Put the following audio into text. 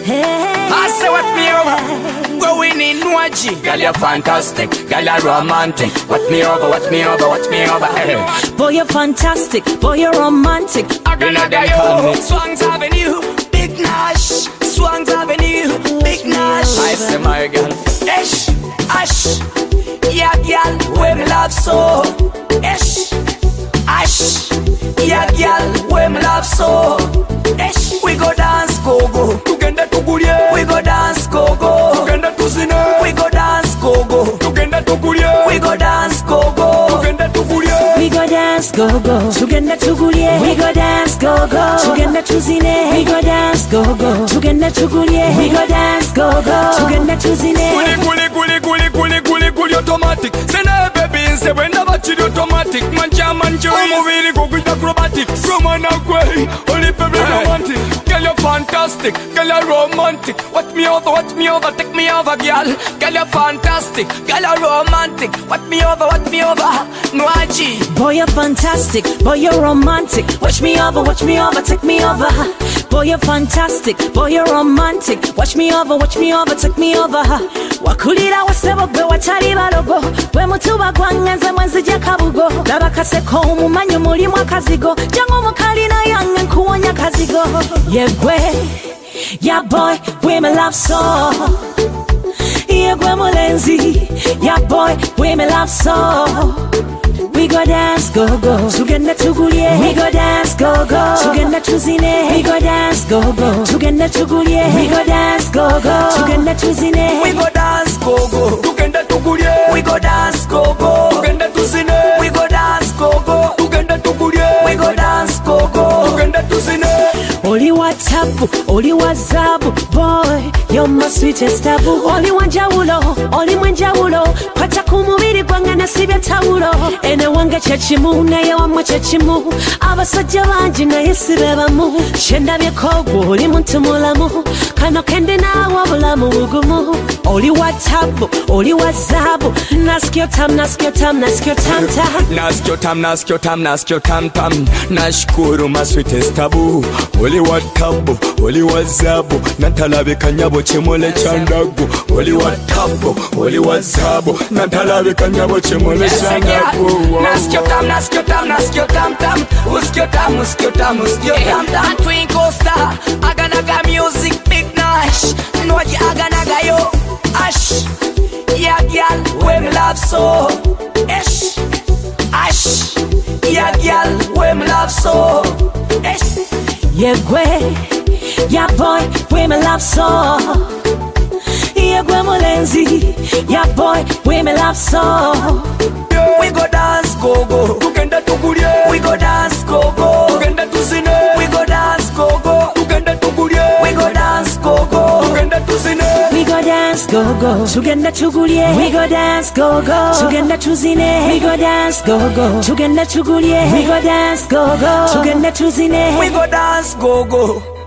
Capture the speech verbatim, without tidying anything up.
I say what me over, going in Waji. Girl, you're fantastic, girl, you're romantic. What me over, what me over, what me over. Hey. Boy, you're fantastic, boy, you're romantic. I gonna go, Swangs Avenue, Big Nash. Swangs Avenue, Big Nash. I say my girl, Esh, Ash, yeah, girl, where me love so. Esh, Ash, yeah, girl, where me love so. Esh, we go dance, go go. Tugenda tugulie. We go dance, go go. Tugenda tuzine. We go dance, go go. Tugenda tugulie. We go dance, go go. Tugenda tugulie. We go dance, go go. Tugenda tugulie. We go dance, go go. Tugenda tuzine. We go dance, go go. Tugenda tugulie. We go dance, go go. Tugenda tuzine. Kuli kuli kuli kuli kuli kuli kuli automatic. Sena baby inse wenda bachiri automatic. Mancha mancha umubiri kukwita acrobatic. Roman agwe, only baby romantic. Girl you're fantastic, girl you're romantic. What me over, what me over, take me over, girl. Girl you're fantastic, girl you're romantic. What me over, what me over, Nwaji. Boy you're fantastic, boy you're romantic. Watch me over, watch me over, take me over. Boy you're fantastic, boy you're romantic. Watch me over, watch me over, take me over. Wakulira wasebo gwe wachali balogo. Gwe mutuba gwangenze mwenzi jakabugo. Laba kaseko umumanyo mulimu akazigo. Jango mukali na yange nkuwonya kazigo. Yeah gwe, yeah boy, we me love so. Yeah gwe mulenzi, yeah boy, we me love so. We go dance, go go. Tugenda tugulie. We go dance, go go. Tugenda tuzine. We go dance, go go. Tugenda tugulie. We go dance, go go. Tugenda tuzine. We go dance, go go. Tugenda tugulie. We go dance, go go. Tugenda tuzine. We go dance, go go. Tugenda tugulie. We go dance, go go. Tugenda tuzine. Oli wa tabu, oli wa zabu, boy, you're my sweetest tabu. Oli wa njawulo, oli mwenjawulo. Pata kumubiri gwange nasibye tawulo. Ene wange chechimu, naye wamwe chechimu. Abasajja bangi naye sibebamu. Shendabye kogwo, oli muntu mulamu. Kano kende nawe obulamu bugumu. Oli wa tabu, oli wa zabu. Nasikyo tam, nasikyo tam, nasikyo tam tam. Nasikyo tam, nasikyo tam, nasikyo tam tam. Nashukuru my sweetest tabu. Oli wa tabu, oli wa zabu. Natalabe kanyabo chimole chandagu. Oli wa tabu, oli wa zabu. Natalabe kanyabo chimole chandagu. Nasikyo tam, nasikyo tam, nasikyo tam tam. Uskyo tam, uskyo tam, uskyo tam tam. Twinkle star, aganaga music, Big Nash. Nwaji aganaga yo, Ash. Yeah girl, we me love so. Esh, Ash. Yeah girl, we me love so. Esh. Yeah gwe, yeah boy, we me love so. Yeah gwe mulenzi, yeah boy, we me love so. We go dance, go go. Tugenda tugulie. We go dance, go go. Tugenda tuzine. We go dance, go go. Tugenda tugulie. We go dance, go go. Tugenda tuzine. We go dance, go go. Tugenda tugulie. We go dance, go go. Tugenda tuzine. We go dance, go go. Tugenda tugulie. We go dance, go go. Tugenda tuzine. We go dance, go go.